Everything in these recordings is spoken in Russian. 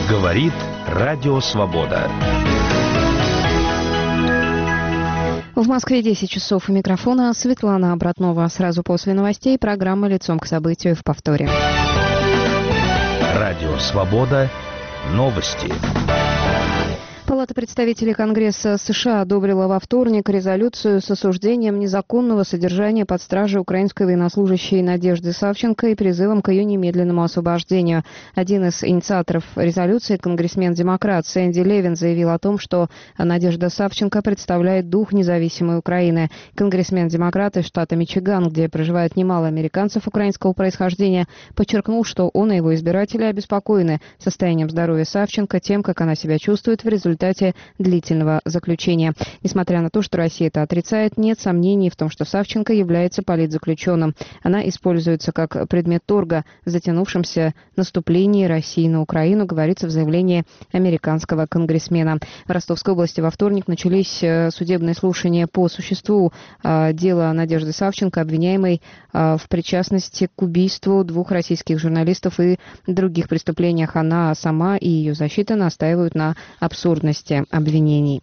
Говорит Радио Свобода. В Москве 10 часов. У микрофона Светлана Обратнова. Сразу после новостей программа «Лицом к событию» в повторе. Радио Свобода. Новости. Палата представителей Конгресса США одобрила во вторник резолюцию с осуждением незаконного содержания под стражей украинской военнослужащей Надежды Савченко и призывом к ее немедленному освобождению. Один из инициаторов резолюции, конгрессмен-демократ Сэнди Левин, заявил о том, что Надежда Савченко представляет дух независимой Украины. Конгрессмен-демократ из штата Мичиган, где проживает немало американцев украинского происхождения, подчеркнул, что он и его избиратели обеспокоены состоянием здоровья Савченко, тем, как она себя чувствует в результате длительного заключения. Несмотря на то, что Россия это отрицает, нет сомнений в том, что Савченко является политзаключенным. Она используется как предмет торга в затянувшемся наступлении России на Украину, говорится в заявлении американского конгрессмена. В Ростовской области во вторник начались судебные слушания по существу дела Надежды Савченко, обвиняемой в причастности к убийству двух российских журналистов и других преступлениях. Она сама и ее защита настаивают на абсурдности обвинений.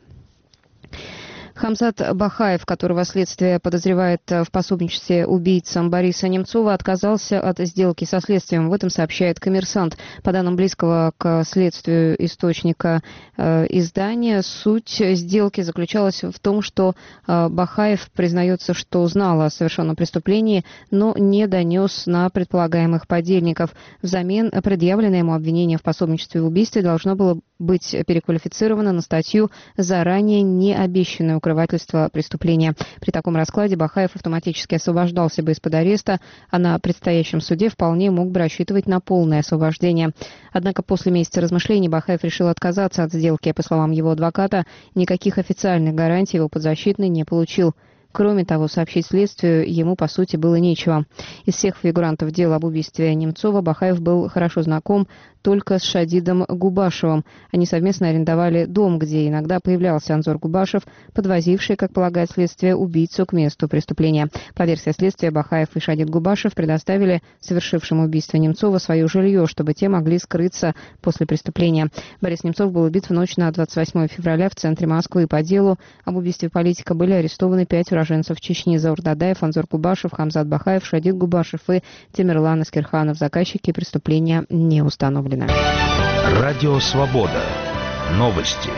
Хамзат Бахаев, которого следствие подозревает в пособничестве убийцам Бориса Немцова, отказался от сделки со следствием. В этом сообщает «Коммерсант». По данным близкого к следствию источника издания, суть сделки заключалась в том, что Бахаев признается, что знал о совершенном преступлении, но не донес на предполагаемых подельников. Взамен предъявленное ему обвинение в пособничестве в убийстве должно было быть переквалифицировано на статью «Заранее не обещанное укрывательство преступления». При таком раскладе Бахаев автоматически освобождался бы из-под ареста, а на предстоящем суде вполне мог бы рассчитывать на полное освобождение. Однако после месяца размышлений Бахаев решил отказаться от сделки. По словам его адвоката, никаких официальных гарантий его подзащитный не получил. Кроме того, сообщить следствию ему, по сути, было нечего. Из всех фигурантов дела об убийстве Немцова Бахаев был хорошо знаком только с Шадидом Губашевым. Они совместно арендовали дом, где иногда появлялся Анзор Губашев, подвозивший, как полагает следствие, убийцу к месту преступления. По версии следствия, Бахаев и Шадид Губашев предоставили совершившему убийство Немцова свое жилье, чтобы те могли скрыться после преступления. Борис Немцов был убит в ночь на 28 февраля в центре Москвы. По делу об убийстве политика были арестованы 5 уроженцев Чечни: Заур Дадаев, Анзор Губашев, Хамзат Бахаев, Шадид Губашев и Темирлан Аскерханов. Заказчики преступления не установлены. Радио Свобода. Новости.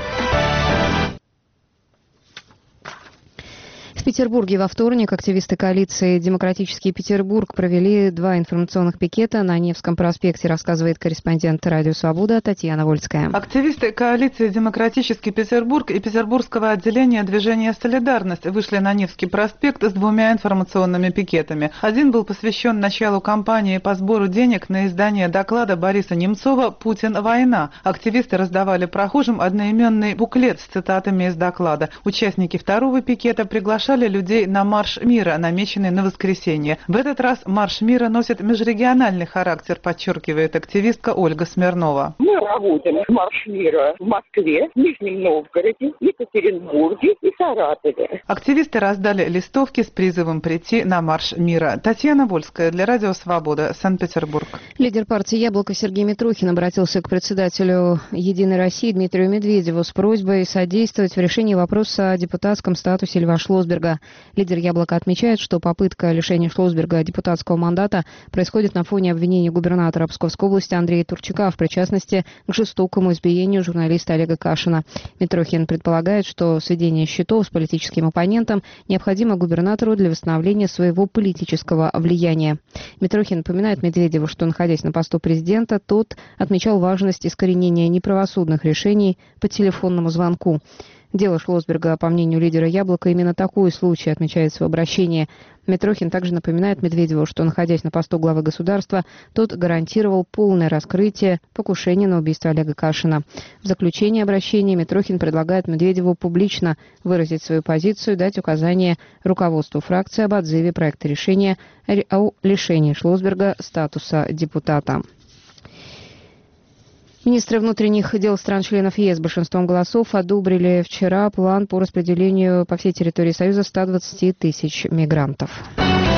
В Петербурге во вторник активисты коалиции «Демократический Петербург» провели 2 информационных пикета на Невском проспекте, рассказывает корреспондент «Радио Свобода» Татьяна Вольская. Активисты коалиции «Демократический Петербург» и Петербургского отделения движения «Солидарность» вышли на Невский проспект с 2 информационными пикетами. Один был посвящен началу кампании по сбору денег на издание доклада Бориса Немцова «Путин. Война». Активисты раздавали прохожим одноименный буклет с цитатами из доклада. Участники второго пикета приглашали людей на Марш мира, намеченный на воскресенье. В этот раз Марш мира носит межрегиональный характер, подчеркивает активистка Ольга Смирнова. Мы работаем в Марш мира в Москве, в Нижнем Новгороде, Екатеринбурге и Саратове. Активисты раздали листовки с призывом прийти на Марш мира. Татьяна Вольская для Радио Свобода, Санкт-Петербург. Лидер партии «Яблоко» Сергей Митрохин обратился к председателю «Единой России» Дмитрию Медведеву с просьбой содействовать в решении вопроса о депутатском статусе Льва Шлосберга. Лидер «Яблока» отмечает, что попытка лишения Шлосберга депутатского мандата происходит на фоне обвинений губернатора Псковской области Андрея Турчака в причастности к жестокому избиению журналиста Олега Кашина. Митрохин предполагает, что сведение счетов с политическим оппонентом необходимо губернатору для восстановления своего политического влияния. Митрохин напоминает Медведеву, что, находясь на посту президента, тот отмечал важность искоренения неправосудных решений по телефонному звонку. Дело Шлосберга, по мнению лидера «Яблока», именно такой случай, отмечается в обращении. Митрохин также напоминает Медведеву, что, находясь на посту главы государства, тот гарантировал полное раскрытие покушения на убийство Олега Кашина. В заключение обращения Митрохин предлагает Медведеву публично выразить свою позицию, дать указание руководству фракции об отзыве проекта решения о лишении Шлосберга статуса депутата. Министры внутренних дел стран-членов ЕС большинством голосов одобрили вчера план по распределению по всей территории Союза 120 тысяч мигрантов.